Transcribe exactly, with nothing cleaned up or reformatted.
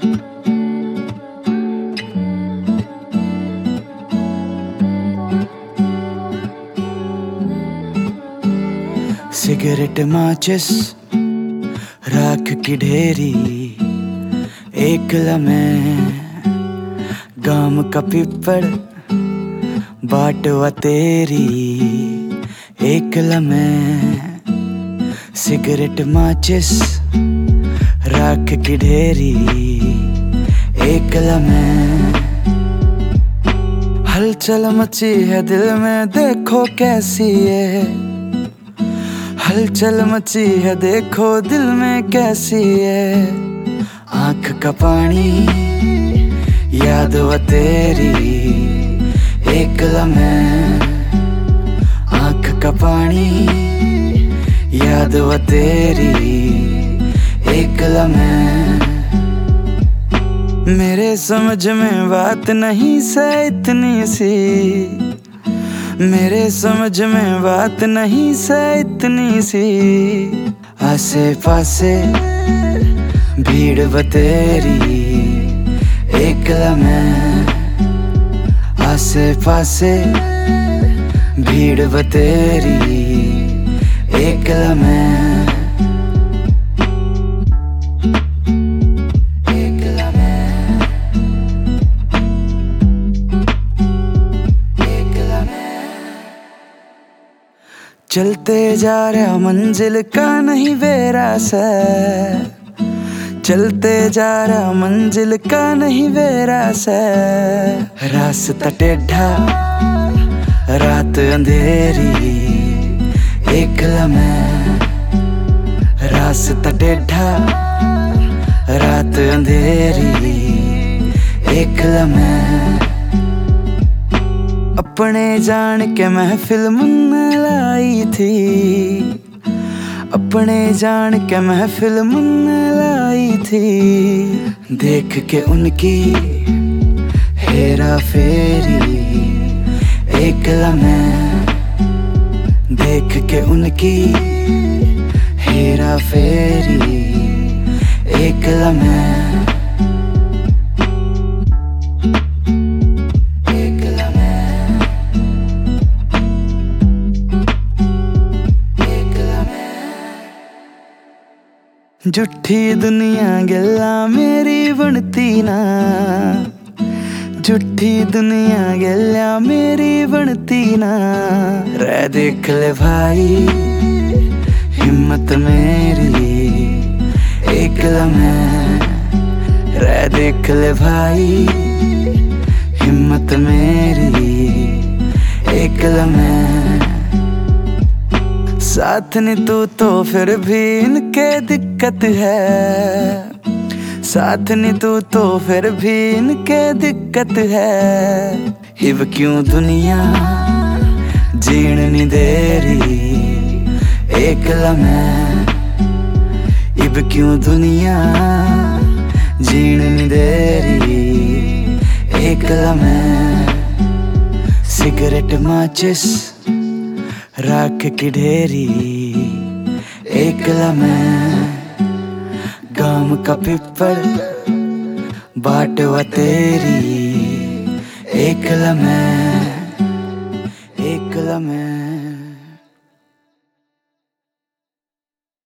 Cigarette माचिस राख की ढेरी, एकला मैं गाम का पिपड़ बाटवा तेरी, एकला मैं सिगरेट माचिस राख की ढेरी, एकला मैं। हलचल मची है दिल में देखो कैसी है, हलचल मची है देखो दिल में कैसी है। आंख का पानी याद वो तेरी, एकला मैं। आंख का पानी याद वो तेरी, एकला मैं। मेरे समझ में बात नहीं से इतनी सी, मेरे समझ में बात नहीं से इतनी सी। आसे पासे भीड़ बतेरी, एकला मैं। आसे पासे भीड़ बतेरी, एकला मैं। चलते जा रहा मंजिल का नहीं बेरा से, चलते जा रहा मंजिल का नहीं बेरा से। रास्ता टेढ़ा रात अंधेरी, एकला मैं। रास्ता टेढ़ा रात अंधेरी, एकला मैं। अपने जान के महफिल मन लाई थी, अपने जान के महफिल मन लाई थी। देख के उनकी हेरा फेरी, एकला मैं। देख के उनकी हेरा फेरी, एकला मैं। झूठी दुनिया गल्ला मेरी बनती ना, झूठी दुनिया गल्ला मेरी बनती ना। रे देख ले भाई हिम्मत मेरी, एकला मैं। रे देख ले भाई हिम्मत मेरी, एकला मैं। साथ नहीं तू तो फिर भी इनके दिक्कत है, साथ नहीं तू तो फिर भी इनके दिक्कत है। हिब क्यों दुनिया जीण नहीं दे रही, एकला मैं। हिब क्यों दुनिया जीण नहीं दे रही, एकला मैं। सिगरेट माचिस राख की ढेरी, एकला मैं। गाम का पिपड़ बाटवा तेरी, एकला मैं, एकला मैं।